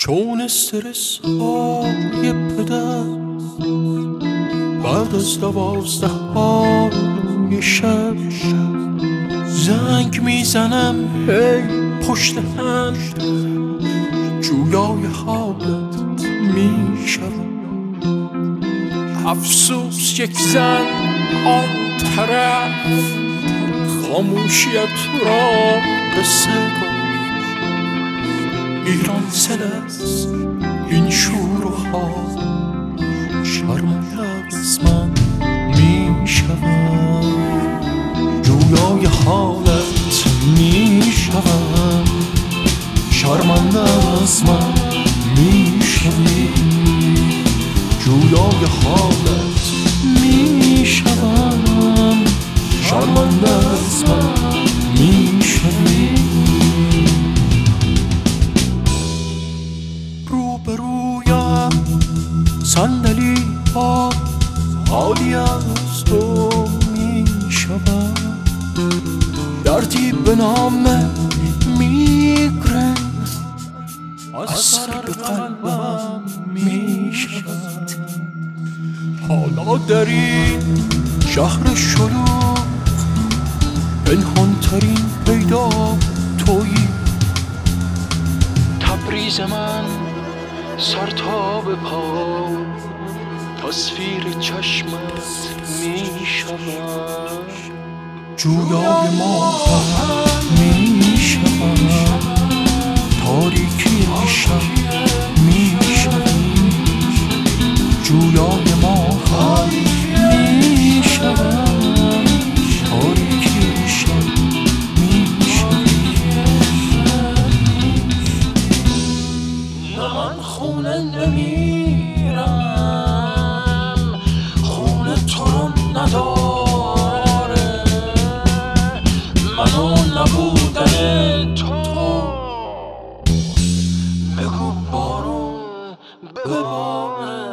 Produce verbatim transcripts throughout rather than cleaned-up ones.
چون استرس های پدر بعد از دوازده های شب زنگ میزنم هی پشت هم جویای حالت میشم. افسوس یک زن آن طرف خاموشیت را قصه گفت. ایران زل است این شور و حال، شرمنده از من میشوم. جویای حالت میشوم، شرمنده از من میشوی. جویای حالت میشوم، شرمنده از من میشوی. روبرویم صندلی ها خالی از تو میشوم. دردی به نام میگرن از سر به قلبم میشود. حالا در این شهر شلوغ پنهانترین پیدا تویی. تبریز من سر تا به پا تصویر چشمت میشود. جویای ما هم میشود، تاریکی شب میشود. جویای ما هم میشود، تاریکی شب میشود. نه من خونه نمیرم، خونه تو رو نداره. منو نبودن تو بگو بارون بباره.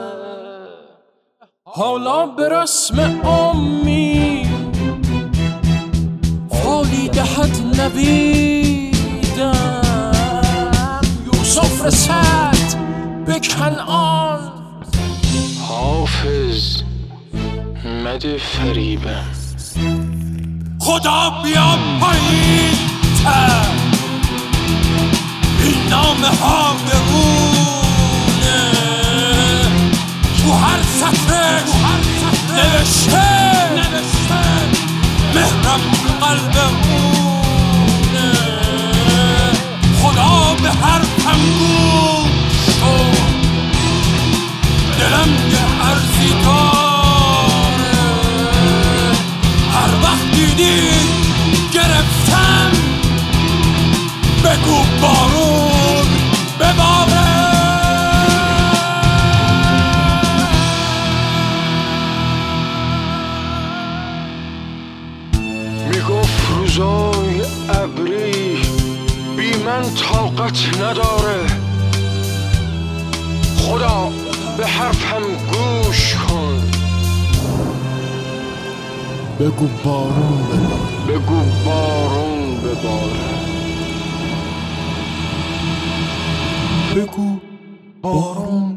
حالا به رسم امید فالی دهد نویدم. یوسف رسد به کنعان، حافظ مده فریبم. خدا بیا پایین تر، این نامه ها بمونه. تو هر سطرش نوشته مهرم قلبمونه. خدا به حرفم گوش کن، دلم یه عرضی داره. هر وقت دیدی گرفتم بگو بارون بباره. میگفت روزای ابری بی من طاقت نداره. خدا به حرفم گوش کن، بگو بارون بباره. بگو بارون بباره. بگو بارون